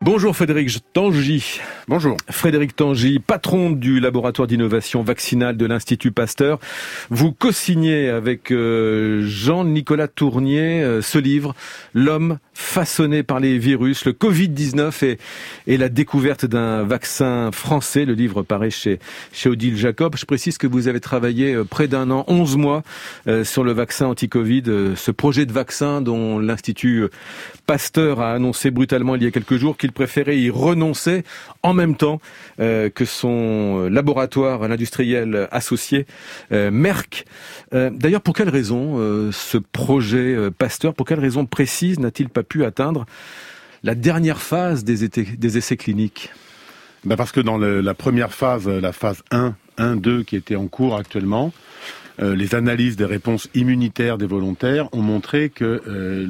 Bonjour Frédéric Tangy. Bonjour. Frédéric Tangy, patron du laboratoire d'innovation vaccinale de l'Institut Pasteur. Vous co-signez avec Jean-Nicolas Tournier ce livre, L'homme façonné par les virus, le Covid-19 et la découverte d'un vaccin français. Le livre paraît chez Odile Jacob. Je précise que vous avez travaillé près d'un an, 11 mois, sur le vaccin anti-Covid, ce projet de vaccin dont l'Institut Pasteur a annoncé brutalement il y a quelques jours qu'il préférait y renoncer en même temps que son laboratoire, l'industriel associé Merck. D'ailleurs, pour quelle raison ce projet Pasteur, pour quelle raison précise n'a-t-il pas pu atteindre la dernière phase des essais cliniques ? Parce que dans la première phase, la phase 1-2 qui était en cours actuellement, les analyses des réponses immunitaires des volontaires ont montré que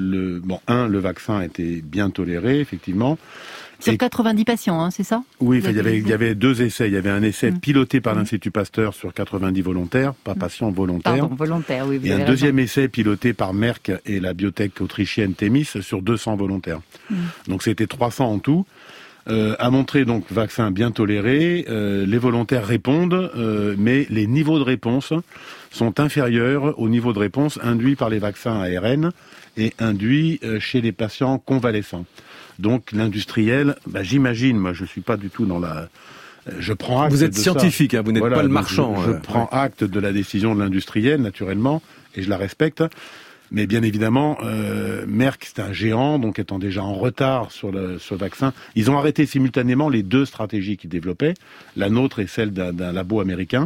le vaccin était bien toléré, effectivement. Sur 90 patients, c'est ça ? Oui, il y avait deux essais. Il y avait un essai piloté par l'Institut Pasteur sur 90 volontaires, pas patients, volontaires. Pardon, volontaires, oui. Et un deuxième essai piloté par Merck et la biotech autrichienne Themis sur 200 volontaires. Donc c'était 300 en tout. A montré donc vaccin bien toléré. Les volontaires répondent, mais les niveaux de réponse sont inférieurs aux niveaux de réponse induits par les vaccins ARN et induits chez les patients convalescents. Donc l'industriel, j'imagine, moi je suis pas du tout dans la... Je prends acte. Vous êtes de scientifique, ça. Vous n'êtes pas le marchand. Je prends acte de la décision de l'industriel, naturellement, et je la respecte. Mais bien évidemment, Merck, c'est un géant, donc étant déjà en retard sur le vaccin, ils ont arrêté simultanément les deux stratégies qu'ils développaient, la nôtre et celle d'un labo américain.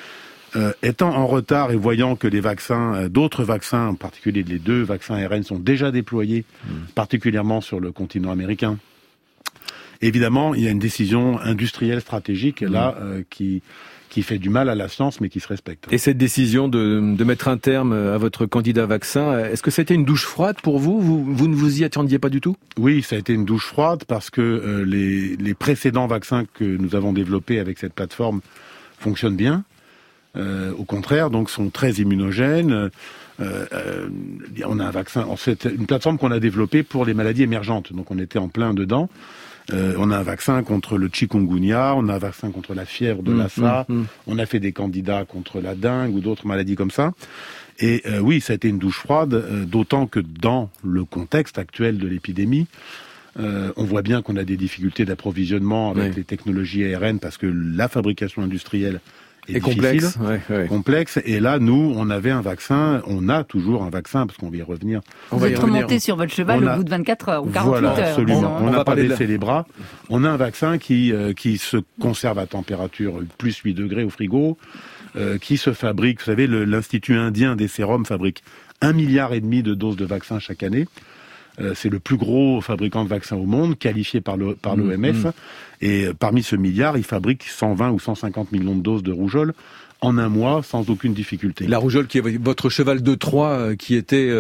Étant en retard et voyant que les vaccins, d'autres vaccins, en particulier les deux vaccins ARN, sont déjà déployés, particulièrement sur le continent américain, évidemment, il y a une décision industrielle stratégique là qui fait du mal à la science, mais qui se respecte. Et cette décision de mettre un terme à votre candidat vaccin, est-ce que c'était une douche froide pour vous ? Vous ne vous y attendiez pas du tout ? Oui, ça a été une douche froide parce que les précédents vaccins que nous avons développés avec cette plateforme fonctionnent bien. Au contraire, donc sont très immunogènes. On a un vaccin, c'est une plateforme qu'on a développée pour les maladies émergentes. Donc on était en plein dedans. On a un vaccin contre le chikungunya, on a un vaccin contre la fièvre de Lassa, on a fait des candidats contre la dengue ou d'autres maladies comme ça. Et oui, ça a été une douche froide, d'autant que dans le contexte actuel de l'épidémie, on voit bien qu'on a des difficultés d'approvisionnement avec les technologies ARN parce que la fabrication industrielle est complexe. Complexe. Et là, nous, on avait un vaccin, on a toujours un vaccin, parce qu'on va y revenir. Vous êtes remonté sur votre cheval au bout de 24 heures ou 48 heures. Absolument. On n'a pas baissé les bras. On a un vaccin qui se conserve à température plus 8 degrés au frigo, qui se fabrique, vous savez, l'Institut indien des sérums fabrique 1,5 milliard de doses de vaccins chaque année. C'est le plus gros fabricant de vaccins au monde, qualifié par l'OMS. Et parmi ce milliard, il fabrique 120 ou 150 millions de doses de rougeole en un mois, sans aucune difficulté. La rougeole qui est votre cheval de Troie, qui était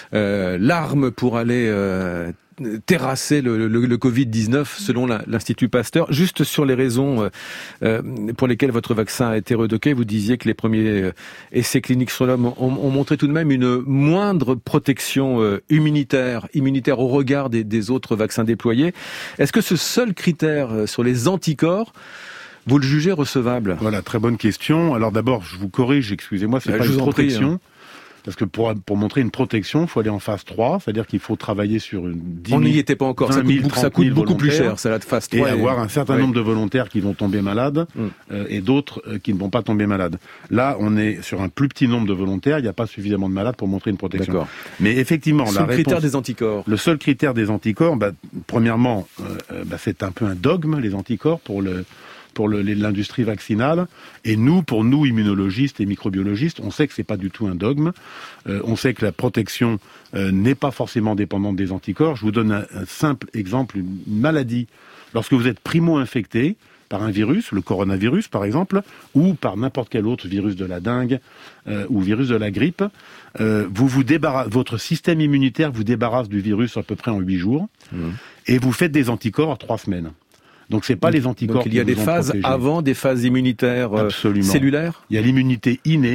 l'arme pour aller terrasser le Covid-19 selon l'Institut Pasteur. Juste sur les raisons pour lesquelles votre vaccin a été redocké, vous disiez que les premiers essais cliniques sur l'homme ont montré tout de même une moindre protection immunitaire au regard des autres vaccins déployés. Est-ce que ce seul critère sur les anticorps, vous le jugez recevable ? Voilà, très bonne question. Alors d'abord, je vous corrige, excusez-moi, c'est pas une protection. Parce que pour montrer une protection, il faut aller en phase 3, c'est-à-dire qu'il faut travailler sur une 10 000, on n'y était pas encore, ça coûte beaucoup plus cher, ça, la phase 3. Et avoir un certain nombre de volontaires qui vont tomber malades et d'autres qui ne vont pas tomber malades. Là, on est sur un plus petit nombre de volontaires, il n'y a pas suffisamment de malades pour montrer une protection. D'accord. Mais effectivement, le critère des anticorps. Le seul critère des anticorps, premièrement, c'est un peu un dogme, les anticorps, pour l'industrie vaccinale, et pour nous immunologistes et microbiologistes, on sait que c'est pas du tout un dogme. On sait que la protection n'est pas forcément dépendante des anticorps. Je vous donne un simple exemple, une maladie. Lorsque vous êtes primo-infecté par un virus, le coronavirus par exemple, ou par n'importe quel autre virus de la dengue ou virus de la grippe, votre système immunitaire vous débarrasse du virus à peu près en 8 jours, et vous faites des anticorps en 3 semaines. Donc c'est pas les anticorps. Donc il y a des phases avant, des phases immunitaires cellulaires. Il y a l'immunité innée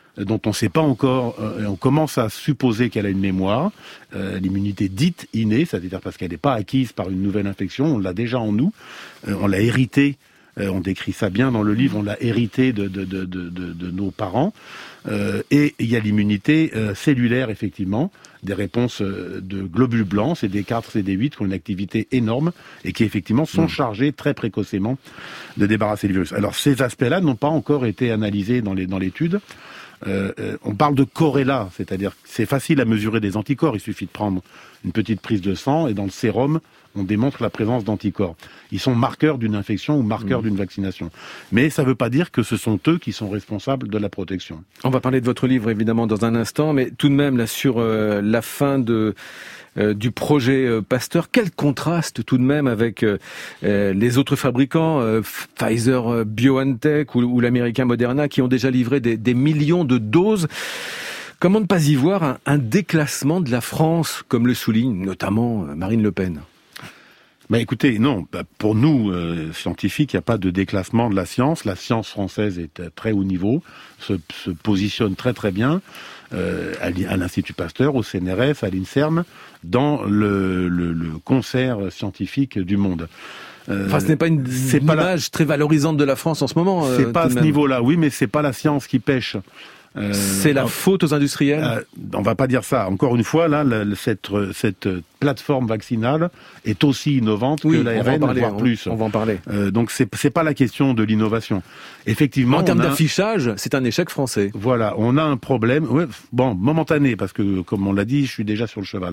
dont on ne sait pas encore, on commence à supposer qu'elle a une mémoire, l'immunité dite innée, c'est-à-dire parce qu'elle n'est pas acquise par une nouvelle infection, on l'a déjà en nous, on l'a héritée, on décrit ça bien dans le livre, on l'a hérité de nos parents, et il y a l'immunité cellulaire, effectivement, des réponses de globules blancs, c'est des 4, c'est des 8, qui ont une activité énorme, et qui, effectivement, sont chargés très précocement de débarrasser le virus. Alors, ces aspects-là n'ont pas encore été analysés dans l'étude. On parle de corrélat, c'est-à-dire que c'est facile à mesurer des anticorps, il suffit de prendre une petite prise de sang et dans le sérum, on démontre la présence d'anticorps. Ils sont marqueurs d'une infection ou marqueurs d'une vaccination. Mais ça ne veut pas dire que ce sont eux qui sont responsables de la protection. On va parler de votre livre évidemment dans un instant, mais tout de même là sur la fin du projet Pasteur, quel contraste tout de même avec les autres fabricants, Pfizer, BioNTech ou l'américain Moderna, qui ont déjà livré des millions de doses. Comment ne pas y voir un déclassement de la France, comme le souligne notamment Marine Le Pen ? Écoutez, non, pour nous, scientifiques, il n'y a pas de déclassement de la science. La science française est à très haut niveau, se positionne très très bien à l'Institut Pasteur, au CNRS, à l'INSERM, dans le concert scientifique du monde. Ce n'est pas une image très valorisante de la France en ce moment. C'est pas à ce niveau-là, oui, mais c'est pas la science qui pêche. C'est la faute aux industriels. On va pas dire ça. Encore une fois, là, cette plateforme vaccinale est aussi innovante que l'ARN, voire plus. On va en parler. Donc c'est pas la question de l'innovation. Effectivement, en termes d'affichage, c'est un échec français. Voilà, on a un problème. Ouais, bon, momentané, parce que comme on l'a dit, je suis déjà sur le cheval.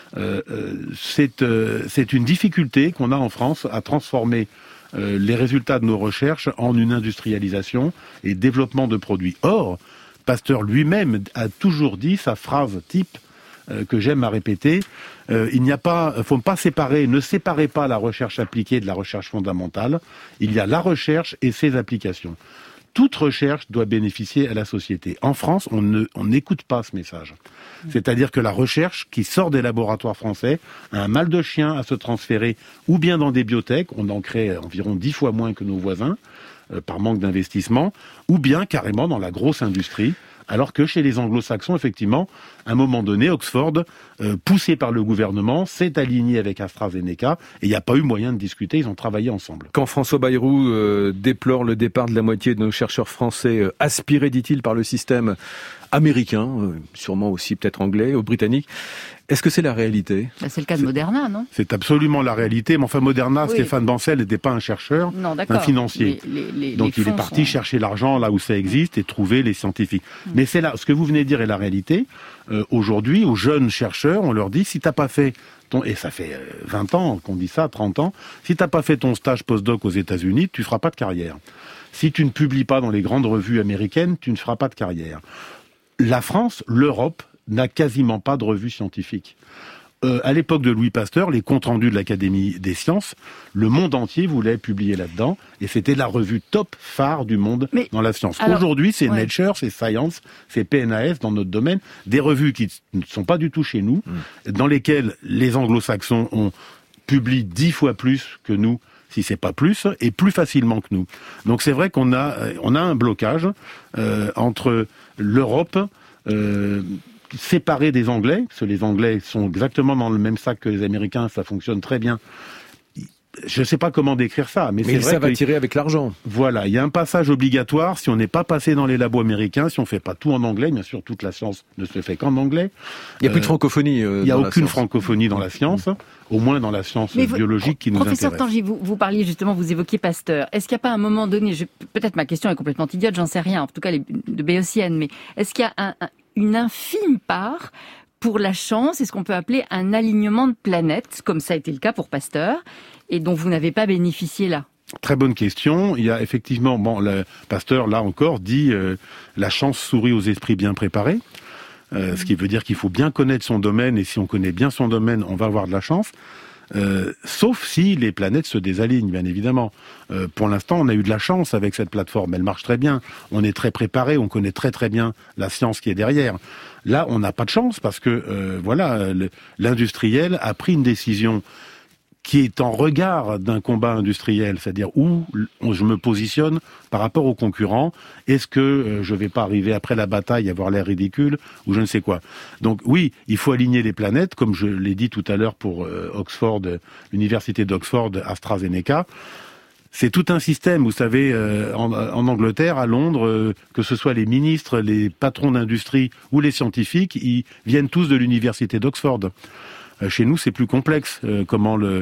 C'est une difficulté qu'on a en France à transformer les résultats de nos recherches en une industrialisation et développement de produits. Or, Pasteur lui-même a toujours dit sa phrase type que j'aime à répéter. Faut pas séparer, ne séparez pas la recherche appliquée de la recherche fondamentale. Il y a la recherche et ses applications. Toute recherche doit bénéficier à la société. En France, on n'écoute pas ce message. C'est-à-dire que la recherche qui sort des laboratoires français a un mal de chien à se transférer ou bien dans des biotech, on en crée environ 10 fois moins que nos voisins, par manque d'investissement, ou bien carrément dans la grosse industrie, alors que chez les anglo-saxons, effectivement, à un moment donné, Oxford, poussé par le gouvernement, s'est aligné avec AstraZeneca, et il n'y a pas eu moyen de discuter, ils ont travaillé ensemble. Quand François Bayrou déplore le départ de la moitié de nos chercheurs français, aspirés, dit-il, par le système américain, sûrement aussi peut-être anglais ou britannique, est-ce que c'est la réalité ? C'est le cas de Moderna, non ? C'est absolument la réalité. Mais enfin, Moderna, oui. Stéphane Bancel n'était pas un chercheur, un financier. Donc il est parti chercher l'argent là où ça existe et trouver les scientifiques. Mais c'est là, ce que vous venez de dire est la réalité. Aujourd'hui, aux jeunes chercheurs, on leur dit, si t'as pas fait et ça fait 20 ans qu'on dit ça, 30 ans, si t'as pas fait ton stage postdoc aux États-Unis, tu feras pas de carrière. Si tu ne publies pas dans les grandes revues américaines, tu ne feras pas de carrière. La France, l'Europe, n'a quasiment pas de revue scientifique. À l'époque de Louis Pasteur, les comptes rendus de l'Académie des sciences, le monde entier voulait publier là-dedans, et c'était la revue top phare du monde dans la science. Aujourd'hui, c'est Nature, c'est Science, c'est PNAS dans notre domaine, des revues qui ne sont pas du tout chez nous, dans lesquelles les anglo-saxons publient 10 fois plus que nous, si c'est pas plus, et plus facilement que nous. Donc c'est vrai qu'on a un blocage entre l'Europe, séparée des Anglais, parce que les Anglais sont exactement dans le même sac que les Américains, ça fonctionne très bien. Je ne sais pas comment décrire ça, mais c'est vrai ça va tirer avec l'argent. Voilà, il y a un passage obligatoire. Si on n'est pas passé dans les labos américains, si on ne fait pas tout en anglais, bien sûr, toute la science ne se fait qu'en anglais. Il n'y a plus de francophonie. Il n'y a aucune francophonie dans la science, au moins dans la science biologique qui nous intéresse. Professeur Tanguy, vous parliez justement, vous évoquiez Pasteur. Est-ce qu'il n'y a pas un moment donné, peut-être ma question est complètement idiote, j'en sais rien, en tout cas de béotienne, mais est-ce qu'il y a une infime part pour la chance, c'est ce qu'on peut appeler un alignement de planètes, comme ça a été le cas pour Pasteur, et dont vous n'avez pas bénéficié là? Très bonne question. Il y a effectivement, le Pasteur, là encore, dit la chance sourit aux esprits bien préparés, ce qui veut dire qu'il faut bien connaître son domaine, et si on connaît bien son domaine, on va avoir de la chance. Sauf si les planètes se désalignent, bien évidemment. Pour l'instant, on a eu de la chance avec cette plateforme. Elle marche très bien. On est très préparé. On connaît très très bien la science qui est derrière. Là, on n'a pas de chance parce que l'industriel a pris une décision qui est en regard d'un combat industriel, c'est-à-dire où je me positionne par rapport aux concurrents. Est-ce que je vais pas arriver après la bataille à avoir l'air ridicule ou je ne sais quoi. Donc oui, il faut aligner les planètes, comme je l'ai dit tout à l'heure pour Oxford, l'université d'Oxford, AstraZeneca. C'est tout un système, vous savez, en Angleterre, à Londres, que ce soit les ministres, les patrons d'industrie ou les scientifiques, ils viennent tous de l'université d'Oxford. Chez nous, c'est plus complexe. Comment les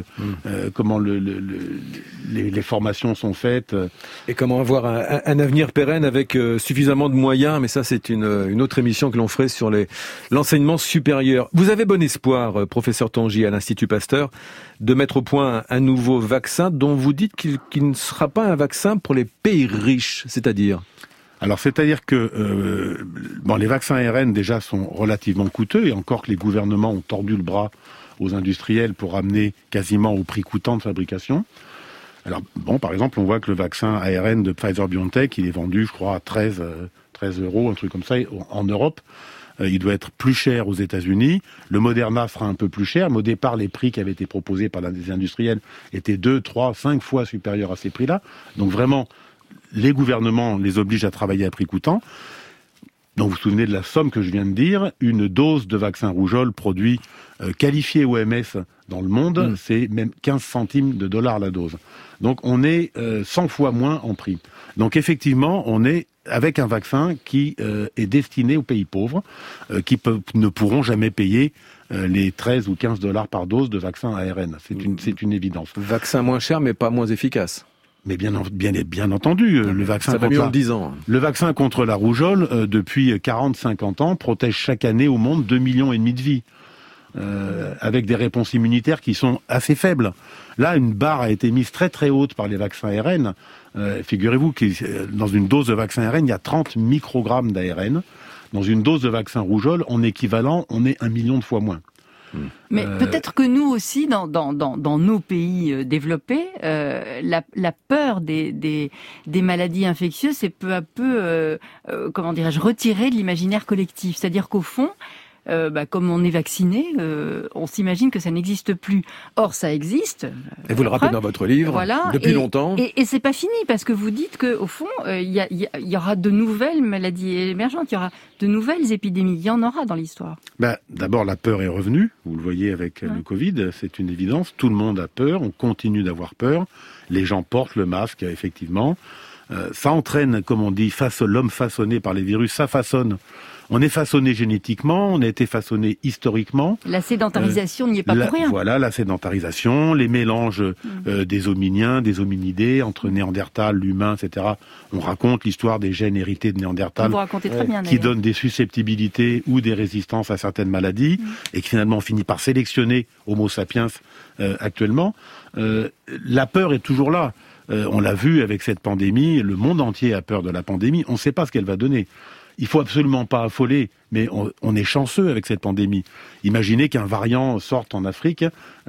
formations sont faites. Et comment avoir un avenir pérenne avec suffisamment de moyens. Mais ça, c'est une autre émission que l'on ferait sur l'enseignement supérieur. Vous avez bon espoir, professeur Tanguy, à l'Institut Pasteur, de mettre au point un nouveau vaccin dont vous dites qu'il ne sera pas un vaccin pour les pays riches, c'est-à-dire ? Alors, c'est-à-dire que les vaccins ARN déjà sont relativement coûteux, et encore que les gouvernements ont tordu le bras aux industriels pour ramener quasiment au prix coûtant de fabrication. Alors, par exemple, on voit que le vaccin ARN de Pfizer-BioNTech, il est vendu, je crois, à 13 euros, un truc comme ça, en Europe. Il doit être plus cher aux États-Unis. Le Moderna sera un peu plus cher, mais au départ, les prix qui avaient été proposés par les industriels étaient 2, 3, 5 fois supérieurs à ces prix-là. Donc vraiment, les gouvernements les obligent à travailler à prix coûtant. Donc vous vous souvenez de la somme que je viens de dire, une dose de vaccin rougeole produit qualifié OMS dans le monde, c'est même 15 centimes de dollars la dose. Donc on est 100 fois moins en prix. Donc effectivement, on est avec un vaccin qui est destiné aux pays pauvres, qui ne pourront jamais payer les 13 ou 15 dollars par dose de vaccin ARN. C'est une évidence. Vaccin moins cher, mais pas moins efficace. Mais bien entendu, le vaccin ça va mieux en 10 ans. Le vaccin contre la rougeole, depuis 40-50 ans, protège chaque année au monde 2,5 millions de vies, avec des réponses immunitaires qui sont assez faibles. Là, une barre a été mise très très haute par les vaccins ARN. Figurez-vous que dans une dose de vaccin ARN, il y a 30 microgrammes d'ARN. Dans une dose de vaccin rougeole, en équivalent, on est 1 million de fois moins. Mais peut-être que nous aussi, dans nos pays développés, la peur des maladies infectieuses est peu à peu, retirée de l'imaginaire collectif. C'est-à-dire qu'au fond, comme on est vacciné, on s'imagine que ça n'existe plus. Or, ça existe. Et vous le rappelez dans votre livre, depuis longtemps. Et c'est pas fini, parce que vous dites que au fond, il y aura de nouvelles maladies émergentes, il y aura de nouvelles épidémies. Il y en aura dans l'histoire. D'abord, la peur est revenue. Vous le voyez avec le Covid, c'est une évidence. Tout le monde a peur, on continue d'avoir peur. Les gens portent le masque, effectivement. Ça entraîne, comme on dit, l'homme façonné par les virus, ça façonne. On est façonné génétiquement, on a été façonné historiquement. La sédentarisation n'y est pas pour rien. Voilà, la sédentarisation, les mélanges des hominiens, des hominidés, entre Néandertal, l'humain, etc. On raconte l'histoire des gènes hérités de Néandertal vous racontez très bien, qui donnent des susceptibilités ou des résistances à certaines maladies et qui finalement finit par sélectionner Homo sapiens actuellement. La peur est toujours là. On l'a vu avec cette pandémie, le monde entier a peur de la pandémie, on ne sait pas ce qu'elle va donner. Il faut absolument pas affoler, mais on est chanceux avec cette pandémie. Imaginez qu'un variant sorte en Afrique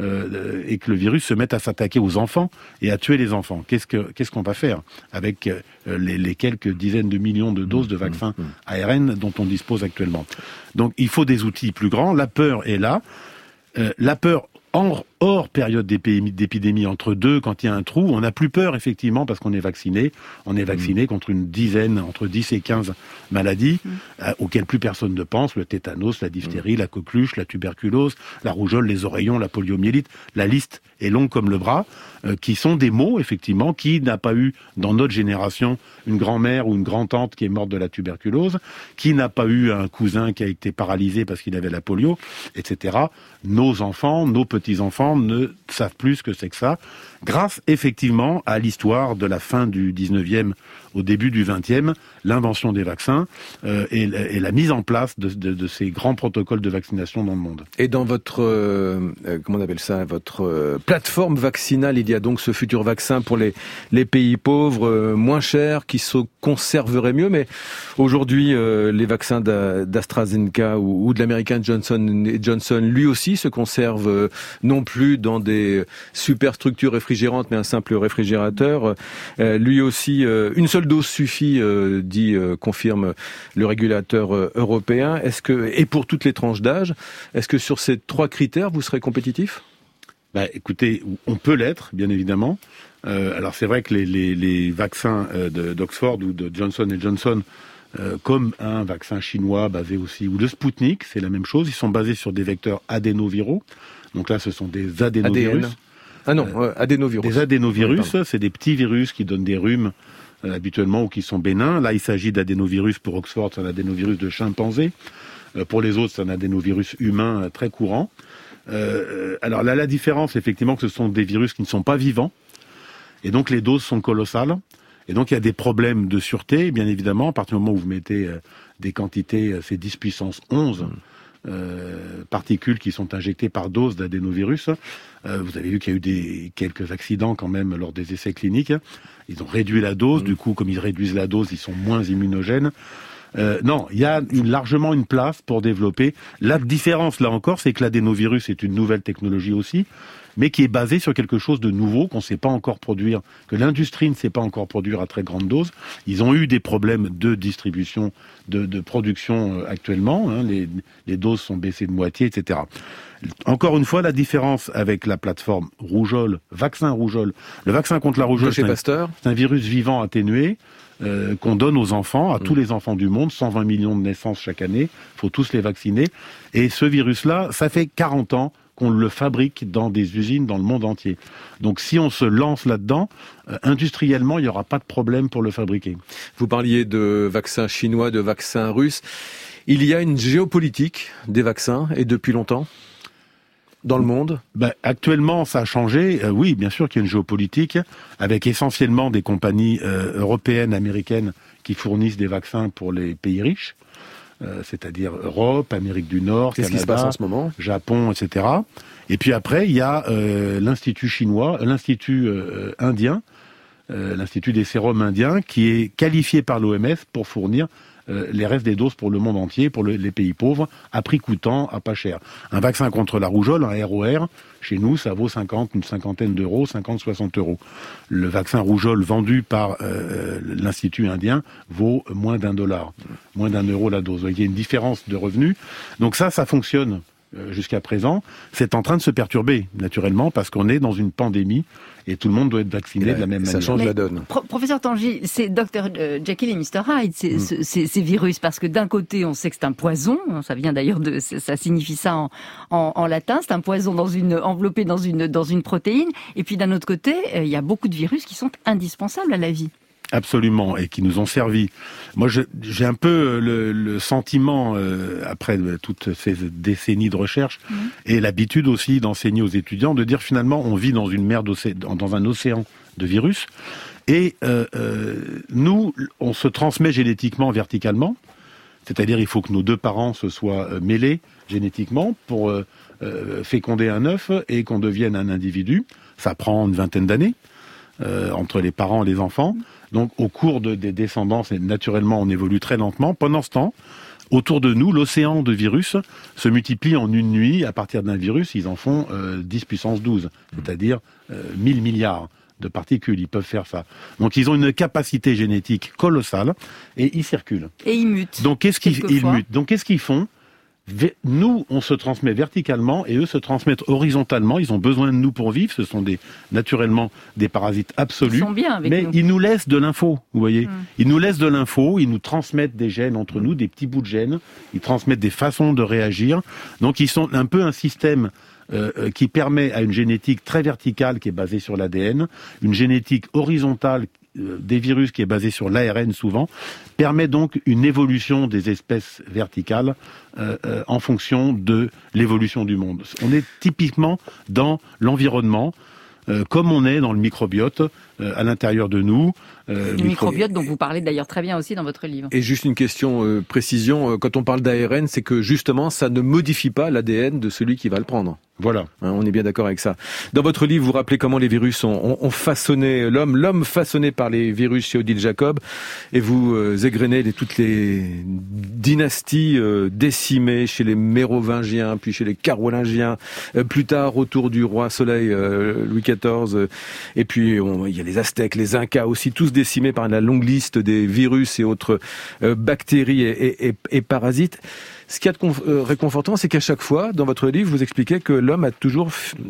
et que le virus se mette à s'attaquer aux enfants et à tuer les enfants. Qu'est-ce qu'on va faire avec les quelques dizaines de millions de doses de vaccins ARN dont on dispose actuellement? Donc il faut des outils plus grands. La peur est là. La peur hors période d'épidémie, entre deux, quand il y a un trou, on n'a plus peur, effectivement, parce qu'on est vacciné. On est vacciné contre une dizaine, entre 10 et 15 maladies, auxquelles plus personne ne pense. Le tétanos, la diphtérie, la coqueluche, la tuberculose, la rougeole, les oreillons, la poliomyélite. La liste est longue comme le bras, qui sont des maux, effectivement, qui n'a pas eu, dans notre génération, une grand-mère ou une grand-tante qui est morte de la tuberculose, qui n'a pas eu un cousin qui a été paralysé parce qu'il avait la polio, etc. Nos enfants, nos petits-enfants ne savent plus ce que c'est que ça, grâce effectivement à l'histoire de la fin du 19e au début du 20e, l'invention des vaccins et la mise en place de ces grands protocoles de vaccination dans le monde. Et dans votre, comment on appelle ça, votre plateforme vaccinale, il y a donc ce futur vaccin pour les pays pauvres, moins cher, qui se conserverait mieux, mais aujourd'hui, les vaccins d'AstraZeneca ou de l'américain Johnson & Johnson, lui aussi se conserve non plus dans des superstructures réfrigérantes, mais un simple réfrigérateur. Lui aussi, une seule dose suffit, confirme le régulateur européen. Et pour toutes les tranches d'âge, est-ce que sur ces 3 critères, vous serez compétitif ? Écoutez, on peut l'être, bien évidemment. Alors c'est vrai que les vaccins d'Oxford ou de Johnson & Johnson, comme un vaccin chinois basé aussi, ou le Sputnik, c'est la même chose. Ils sont basés sur des vecteurs adénoviraux. Donc là, ce sont des adénovirus. ADN. Ah non, adénovirus. Des adénovirus, c'est des petits virus qui donnent des rhumes habituellement ou qui sont bénins. Là, il s'agit d'adénovirus pour Oxford, c'est un adénovirus de chimpanzé. Pour les autres, c'est un adénovirus humain très courant. Alors là, la différence, effectivement, que ce sont des virus qui ne sont pas vivants. Et donc, les doses sont colossales. Et donc, il y a des problèmes de sûreté, bien évidemment. À partir du moment où vous mettez des quantités, c'est 10 puissance 11 particules qui sont injectées par dose d'adénovirus. Vous avez vu qu'il y a eu quelques accidents quand même lors des essais cliniques. Ils ont réduit la dose. Du coup, comme ils réduisent la dose, ils sont moins immunogènes. Non, il y a largement une place pour développer. La différence, là encore, c'est que l'adénovirus est une nouvelle technologie aussi, mais qui est basée sur quelque chose de nouveau qu'on ne sait pas encore produire, que l'industrie ne sait pas encore produire à très grande dose. Ils ont eu des problèmes de distribution, de production actuellement. Les doses sont baissées de moitié, etc. Encore une fois, la différence avec la plateforme rougeole, vaccin rougeole. Le vaccin contre la rougeole, c'est un virus vivant atténué. Qu'on donne aux enfants, à tous les enfants du monde, 120 millions de naissances chaque année, il faut tous les vacciner. Et ce virus-là, ça fait 40 ans qu'on le fabrique dans des usines dans le monde entier. Donc si on se lance là-dedans, industriellement, il n'y aura pas de problème pour le fabriquer. Vous parliez de vaccins chinois, de vaccins russes. Il y a une géopolitique des vaccins, et depuis longtemps dans le monde? Actuellement, ça a changé. Oui, bien sûr qu'il y a une géopolitique, avec essentiellement des compagnies européennes, américaines, qui fournissent des vaccins pour les pays riches, c'est-à-dire Europe, Amérique du Nord, Qu'est-ce Canada, qui se passe en ce moment? Japon, etc. Et puis après, il y a l'Institut chinois, l'Institut indien, l'Institut des sérums indiens, qui est qualifié par l'OMS pour fournir les restes des doses pour le monde entier, pour les pays pauvres, à prix coûtant, à pas cher. Un vaccin contre la rougeole, un ROR, chez nous, ça vaut une cinquantaine d'euros, 50-60 euros. Le vaccin rougeole vendu par l'Institut indien vaut moins $1, moins €1 la dose. Il y a une différence de revenus. Donc ça fonctionne jusqu'à présent. C'est en train de se perturber, naturellement, parce qu'on est dans une pandémie et tout le monde doit être vacciné de la même manière. Ça change la donne. Professeur Tanguy, c'est Dr Jekyll et Mr Hyde, ces virus, parce que d'un côté, on sait que c'est un poison, ça vient d'ailleurs ça signifie ça en latin, c'est un poison enveloppé dans une protéine, et puis d'un autre côté, il y a beaucoup de virus qui sont indispensables à la vie. Absolument, et qui nous ont servi. Moi, j'ai un peu le sentiment, après toutes ces décennies de recherche, et l'habitude aussi d'enseigner aux étudiants, de dire finalement, on vit dans une mer dans un océan de virus, et nous, on se transmet génétiquement verticalement, c'est-à-dire il faut que nos deux parents se soient mêlés génétiquement pour féconder un œuf et qu'on devienne un individu. Ça prend une vingtaine d'années entre les parents et les enfants. Donc, au cours des descendances, et naturellement, on évolue très lentement. Pendant ce temps, autour de nous, l'océan de virus se multiplie en une nuit. À partir d'un virus, ils en font 10 puissance 12, c'est-à-dire 1000 milliards de particules. Ils peuvent faire ça. Donc, ils ont une capacité génétique colossale et ils circulent. Et ils mutent. Donc, qu'est-ce qu'ils font ? Nous, on se transmet verticalement et eux se transmettent horizontalement. Ils ont besoin de nous pour vivre. Ce sont naturellement des parasites absolus. Ils sont bien avec nous. Ils nous laissent de l'info, vous voyez. Ils nous laissent de l'info, ils nous transmettent des gènes entre nous, des petits bouts de gènes. Ils transmettent des façons de réagir. Donc, ils sont un peu un système qui permet à une génétique très verticale qui est basée sur l'ADN, une génétique horizontale des virus qui est basée sur l'ARN souvent, permet donc une évolution des espèces verticales en fonction de l'évolution du monde. On est typiquement dans l'environnement, comme on est dans le microbiote à l'intérieur de nous. Le microbiote dont vous parlez d'ailleurs très bien aussi dans votre livre. Et juste une question, précision, quand on parle d'ARN, c'est que justement ça ne modifie pas l'ADN de celui qui va le prendre. Voilà. On est bien d'accord avec ça. Dans votre livre, vous rappelez comment les virus ont façonné l'homme façonné par les virus chez Odile Jacob, et vous égrenez toutes les dynasties décimées chez les Mérovingiens, puis chez les Carolingiens, plus tard autour du roi Soleil Louis XIV, et puis il y a les Aztèques, les Incas aussi, tous décimés par la longue liste des virus et autres bactéries et parasites. Ce qu'il y a de réconfortant, c'est qu'à chaque fois, dans votre livre, vous expliquez que l'homme a toujours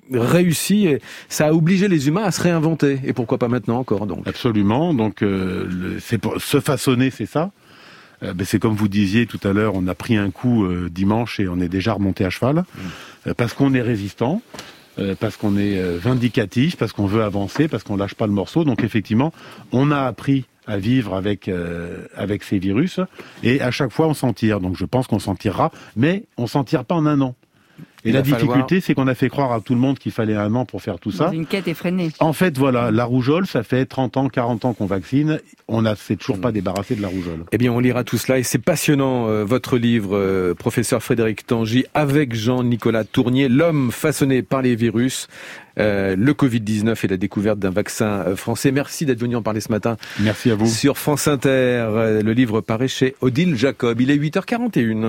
réussi et ça a obligé les humains à se réinventer. Et pourquoi pas maintenant encore, donc. Absolument. Donc, c'est pour se façonner, c'est ça. C'est comme vous disiez tout à l'heure, on a pris un coup dimanche et on est déjà remonté à cheval. Parce qu'on est résistant, parce qu'on est vindicatif, parce qu'on veut avancer, parce qu'on lâche pas le morceau. Donc effectivement, on a appris à vivre avec ces virus et à chaque fois on s'en tire. Donc je pense qu'on s'en tirera, mais on s'en tire pas en un an. Et la difficulté, c'est qu'on a fait croire à tout le monde qu'il fallait un an pour faire tout ça. Dans une quête effrénée. En fait, voilà, la rougeole, ça fait 30 ans, 40 ans qu'on vaccine. C'est toujours pas débarrassé de la rougeole. Eh bien, on lira tout cela et c'est passionnant, votre livre, professeur Frédéric Tangy, avec Jean-Nicolas Tournier, l'homme façonné par les virus, le Covid-19 et la découverte d'un vaccin français. Merci d'être venu en parler ce matin. Merci à vous. Sur France Inter, le livre paraît chez Odile Jacob. Il est 8h41.